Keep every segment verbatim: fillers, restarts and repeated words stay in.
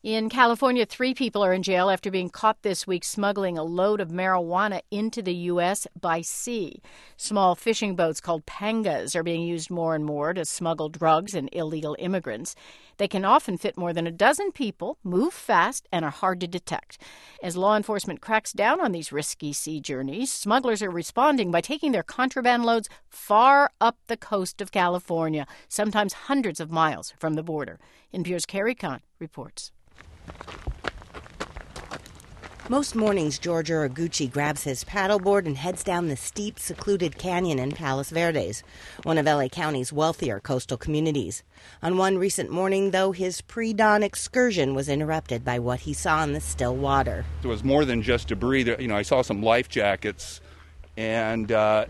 In California, three people are in jail after being caught this week smuggling a load of marijuana into the U S by sea. Small fishing boats called pangas are being used more and more to smuggle drugs and illegal immigrants. They can often fit more than a dozen people, move fast, and are hard to detect. As law enforcement cracks down on these risky sea journeys, smugglers are responding by taking their contraband loads far up the coast of California, sometimes hundreds of miles from the border. N P R's Carrie Kahn reports. Most mornings, George Uraguchi grabs his paddleboard and heads down the steep, secluded canyon in Palos Verdes, one of L A County's wealthier coastal communities. On one recent morning, though, his pre-dawn excursion was interrupted by what he saw in the still water. There was more than just debris. There, you know, I saw some life jackets, and uh,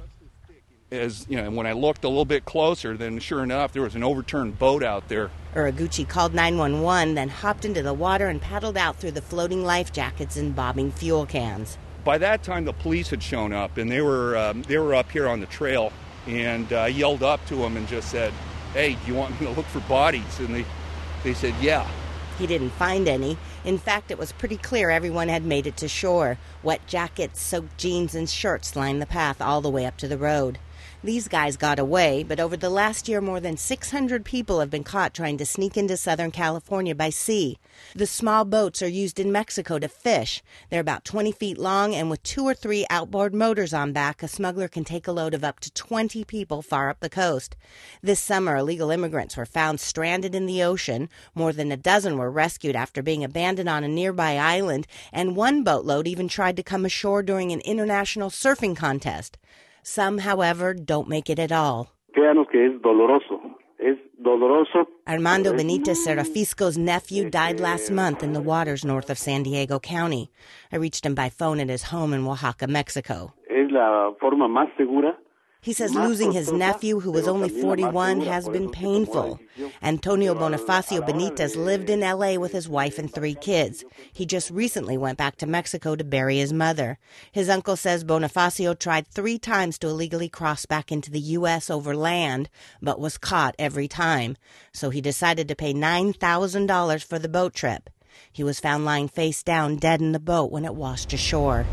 as you know, when I looked a little bit closer, then sure enough, there was an overturned boat out there. Uraguchi called nine one one, then hopped into the water and paddled out through the floating life jackets and bobbing fuel cans. By that time, the police had shown up, and they were um, they were up here on the trail, and I uh, yelled up to them and just said, "Hey, do you want me to look for bodies?" And they, they said, "Yeah." He didn't find any. In fact, it was pretty clear everyone had made it to shore. Wet jackets, soaked jeans, and shirts lined the path all the way up to the road. These guys got away, but over the last year, more than six hundred people have been caught trying to sneak into Southern California by sea. The small boats are used in Mexico to fish. They're about twenty feet long, and with two or three outboard motors on back, a smuggler can take a load of up to twenty people far up the coast. This summer, illegal immigrants were found stranded in the ocean. More than a dozen were rescued after being abandoned on a nearby island, and one boatload even tried to come ashore during an international surfing contest. Some, however, don't make it at all. Créanos que es doloroso. Es doloroso. Armando Benitez Serafisco's nephew died last month in the waters north of San Diego County. I reached him by phone at his home in Oaxaca, Mexico. Es la forma más segura. He says losing his nephew, who was only forty-one, has been painful. Antonio Bonifacio Benitez lived in L A with his wife and three kids. He just recently went back to Mexico to bury his mother. His uncle says Bonifacio tried three times to illegally cross back into the U S over land, but was caught every time. So he decided to pay nine thousand dollars for the boat trip. He was found lying face down, dead in the boat when it washed ashore.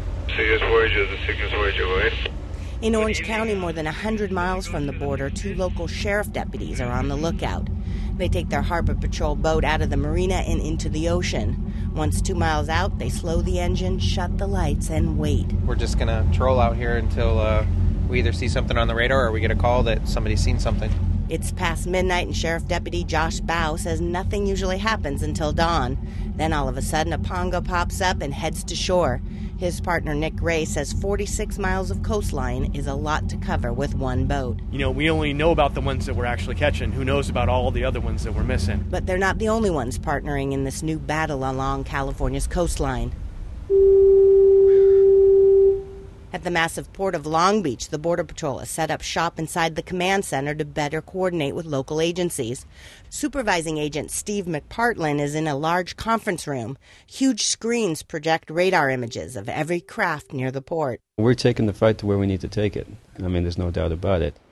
In Orange County, more than one hundred miles from the border, two local sheriff deputies are on the lookout. They take their Harbor Patrol boat out of the marina and into the ocean. Once two miles out, they slow the engine, shut the lights, and wait. We're just going to troll out here until uh, we either see something on the radar or we get a call that somebody's seen something. It's past midnight, and Sheriff Deputy Josh Bow says nothing usually happens until dawn. Then all of a sudden, a pongo pops up and heads to shore. His partner, Nick Ray, says forty-six miles of coastline is a lot to cover with one boat. You know, we only know about the ones that we're actually catching. Who knows about all the other ones that we're missing? But they're not the only ones partnering in this new battle along California's coastline. At the massive port of Long Beach, the Border Patrol has set up shop inside the command center to better coordinate with local agencies. Supervising Agent Steve McPartlin is in a large conference room. Huge screens project radar images of every craft near the port. We're taking the fight to where we need to take it. I mean, there's no doubt about it.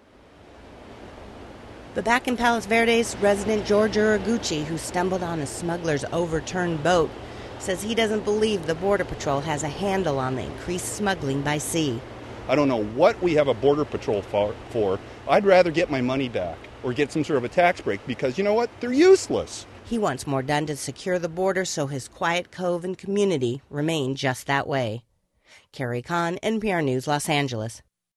But back in Palos Verdes, resident George Uraguchi, who stumbled on a smuggler's overturned boat, says he doesn't believe the Border Patrol has a handle on the increased smuggling by sea. I don't know what we have a Border Patrol for, for. I'd rather get my money back or get some sort of a tax break because, you know what, they're useless. He wants more done to secure the border so his quiet cove and community remain just that way. Carrie Kahn, N P R News, Los Angeles.